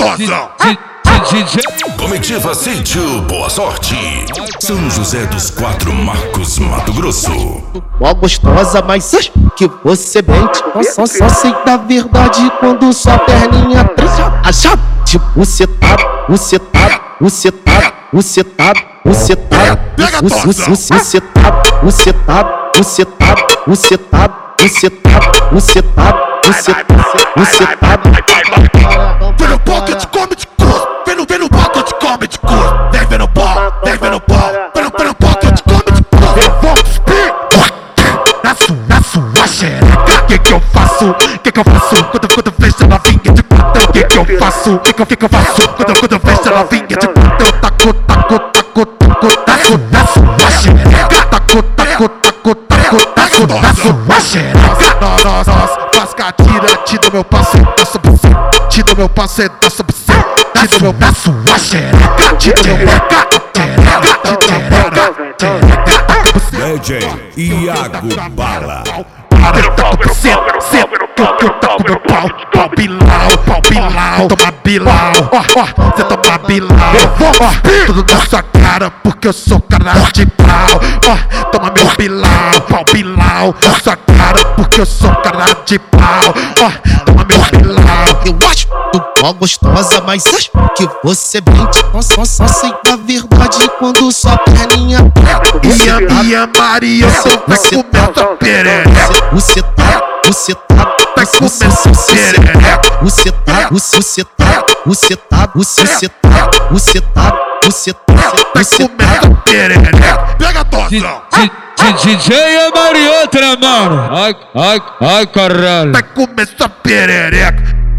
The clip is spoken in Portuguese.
tosão. Comitiva Sítio Boa Sorte, São José dos Quatro Marcos, Mato Grosso. Mó gostosa, mas acho que você mente. Só sei da verdade quando sua perninha triste. Acha tipo bucetado, bucetado, bucetado, bucetado, bucetado, bucetado, bucetado, bucetado, bucetado, bucetado, bucetado, bucetado. Vem no pocket, come de cor. Vem no pocket, come de cor. Vem no pó, vem no pó. Vem no pocket, come de cor. Eu vou cuspir na sua xereca. Que eu faço? Que eu faço? Quando eu vejo ela vinha de quatro. Que eu faço? Que eu faço? Quando eu vejo ela vinha de quatro. Eu taco na sua xereca. Taco na sua xereca. Nós, faz catira, te dou meu passo, te dou meu passo, te dou meu na sua xereca, te dou meu xereca, DJ Iago Bala. Eu taco meu pau bilau, toma bilau, cê toma bilau, tudo na sua cara porque eu sou cara de pau, toma meu bilau, na sua cara porque eu sou cara de pau, toma meu bilau. Eu acho tu mó gostosa, mas acho que você mente. Só sei da verdade quando sua perninha Minha Maria, vai comer essa perereca. Você tá, Vai comer essa perereca. você Vai comer essa perereca. Pega a tosão. DJ é Marioutra, mano. Ai, caralho. Vai comer essa perereca.